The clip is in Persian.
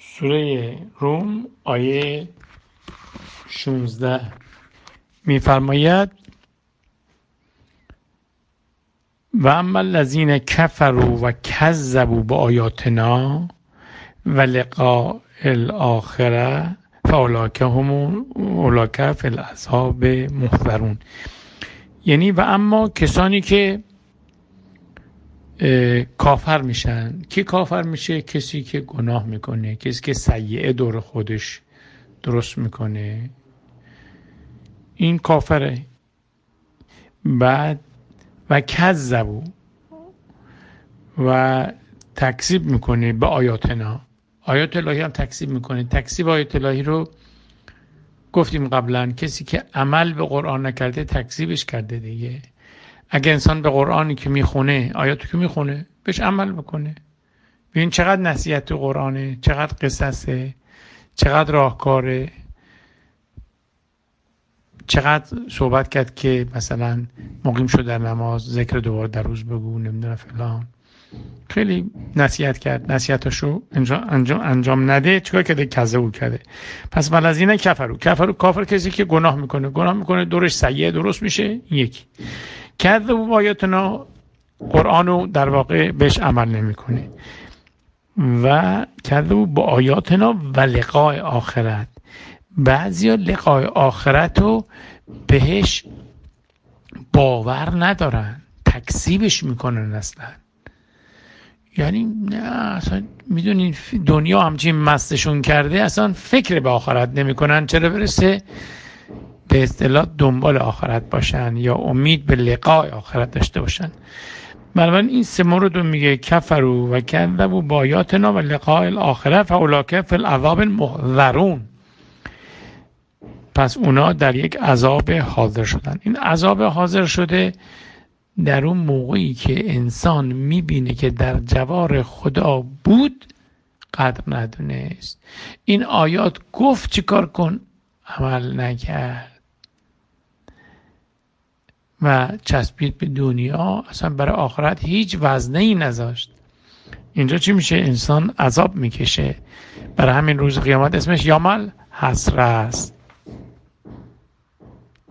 سوره روم آیه 16 می‌فرماید و اما الذین کفروا و کذبوا بآیاتنا و لقاء الاخره فاولئک فی العذاب محضرون. یعنی و اما کسانی که کافر میشن. کی کافر میشه؟ کسی که گناه میکنه، کسی که سیئه دور خودش درست میکنه، این کافره. بعد و کذبوا و تکذیب میکنه به آیاتنا، آیات الهی هم تکذیب میکنه. تکذیب آیات الهی رو گفتیم قبلا، کسی که عمل به قرآن نکرده تکذیبش کرده دیگه. اگه انسان به قرآنی که میخونه، آیاتی که میخونه بهش عمل بکنه، ببین چقدر نصیحت تو قرآنه، چقدر قصصه، چقدر راهکاره، چقدر صحبت کرد که مثلا مقیم شد در نماز ذکر دوباره در روز بگو، نمیدونم فلان. خیلی نصیحت کرد، نصیحتاشو انجام نده چیکار کرده؟ کذبو کرده. پس والذین کفروا کافر کسی که گناه میکنه دورش سیئه درست میشه. این یکی. کذبوا بآیاتنا، قرآنو در واقع بهش عمل نمیکنه. و کذبوا بآیاتنا و لقاء آخرت، بعضیا لقاء آخرت رو بهش باور ندارن، تکذیبش میکنن اصلا. یعنی نه اصلا، میدونین دنیا همچین مستشون کرده اصلا فکر به آخرت نمیکنن، چرا برسه به اصطلاح دنبال آخرت باشن یا امید به لقاء آخرت داشته باشن. بنابراین این سه مورد رو میگه کفروا و کذبوا بآیاتنا و لقاء الاخره فاولئک فی العذاب محضرون. پس اونا در یک عذاب حاضر شدن. این عذاب حاضر شده در اون موقعی که انسان میبینه که در جوار خدا بود قدر ندونست. این آیات گفت چیکار کن، عمل نکرد و چسبید به دنیا، اصلا برای آخرت هیچ وزنه‌ای نذاشت. اینجا چی میشه؟ انسان عذاب میکشه. برای همین روز قیامت اسمش یوم الحسره است.